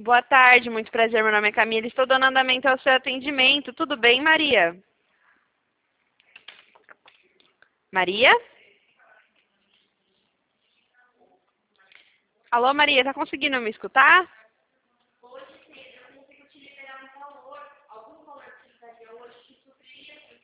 Boa tarde, muito prazer. Meu nome é Camila. Estou dando andamento ao seu atendimento. Tudo bem, Maria? Maria? Alô, Maria, tá conseguindo me escutar?